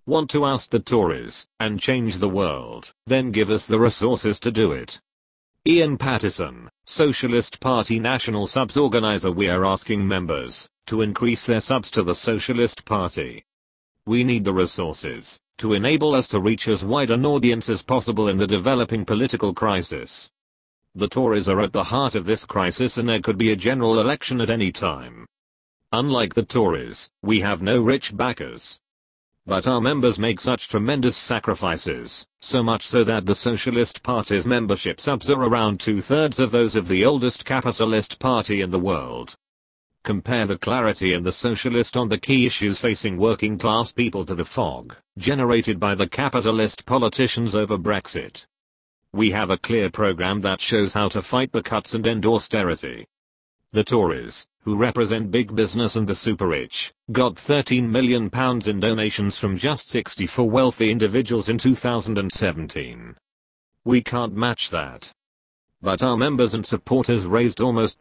Want to oust the Tories and change the world? Then give us the resources to do it. Ian Pattison, Socialist Party National Subs Organizer. We are asking members to increase their subs to the Socialist Party. We need the resources to enable us to reach as wide an audience as possible in the developing political crisis. The Tories are at the heart of this crisis and there could be a general election at any time. Unlike the Tories, we have no rich backers. But our members make such tremendous sacrifices, so much so that the Socialist Party's membership subs are around 2/3 of those of the oldest capitalist party in the world. Compare the clarity in the Socialist on the key issues facing working class people to the fog generated by the capitalist politicians over Brexit. We have a clear program that shows how to fight the cuts and end austerity. The Tories, who represent big business and the super rich, got £13 million in donations from just 64 wealthy individuals in 2017. We can't match that. But our members and supporters raised almost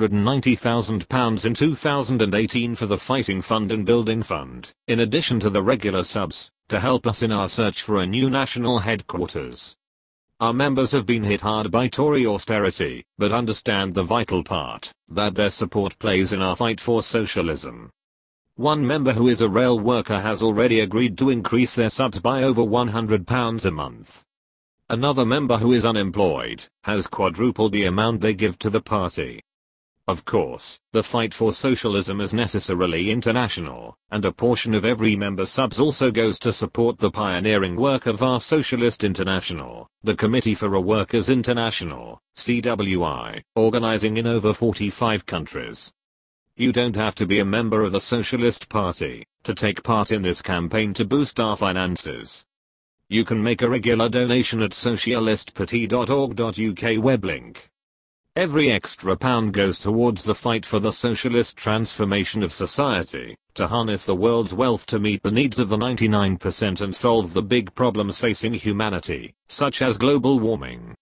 £290,000 in 2018 for the Fighting Fund and Building Fund, in addition to the regular subs, to help us in our search for a new national headquarters. Our members have been hit hard by Tory austerity, but understand the vital part that their support plays in our fight for socialism. One member who is a rail worker has already agreed to increase their subs by over £100 a month. Another member who is unemployed has quadrupled the amount they give to the party. Of course, the fight for socialism is necessarily international, and a portion of every member's subs also goes to support the pioneering work of our Socialist International, the Committee for a Workers' International, CWI, organizing in over 45 countries. You don't have to be a member of the Socialist Party to take part in this campaign to boost our finances. You can make a regular donation at socialistparty.org.uk web link. Every extra pound goes towards the fight for the socialist transformation of society, to harness the world's wealth to meet the needs of the 99% and solve the big problems facing humanity, such as global warming,